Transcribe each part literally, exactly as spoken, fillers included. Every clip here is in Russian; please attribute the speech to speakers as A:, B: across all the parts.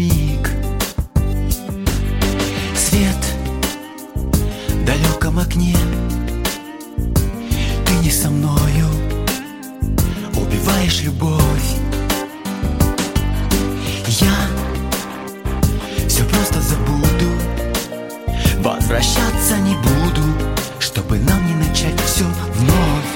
A: миг. Свет в далеком окне, ты не со мною, убиваешь любовь. Я все просто забуду, возвращаться не буду, чтобы нам не начать все вновь.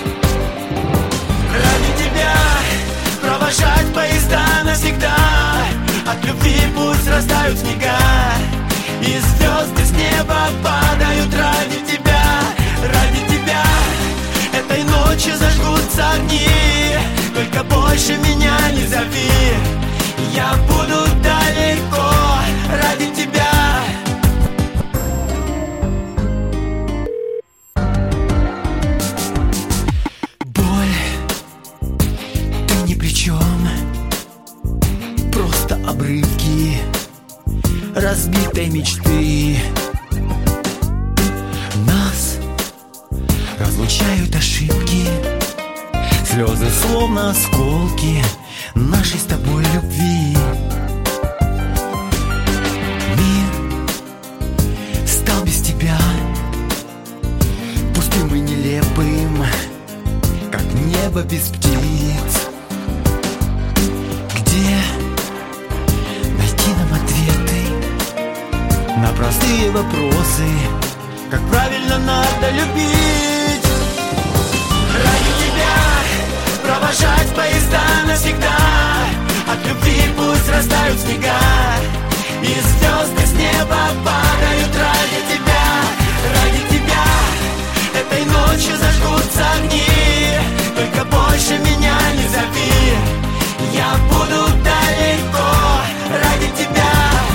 A: Ради тебя провожать поезда навсегда, от любви пусть растают снега, и звезды с неба падают ради тебя. Ради тебя этой ночью зажгутся огни, только больше меня не зови, я буду далеко ради тебя. Боль, ты ни при чем, просто обрывки разбитой мечты. Нас разлучают ошибки, слезы словно осколки нашей с тобой любви. Мир стал без тебя пустым и нелепым, как небо без птиц. Где найти нам ответы на простые вопросы, как правильно надо любить? Ради тебя провожать поезда навсегда, от любви пусть растают снега, и звезды с неба падают ради тебя. Ради тебя этой ночью зажгутся огни, только больше меня не зови, я буду далеко ради тебя.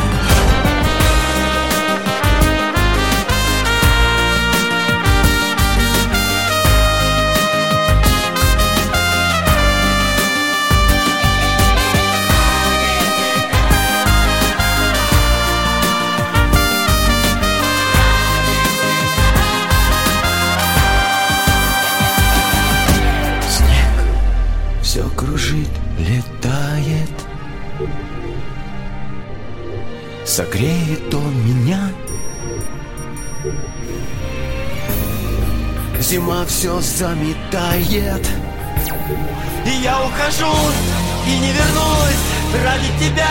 A: Все кружит, летает, согреет он меня. Зима все заметает, и я ухожу, и не вернусь ради тебя.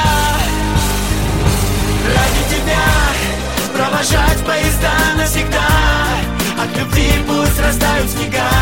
A: Ради тебя провожать поезда навсегда, от любви пусть растают снега,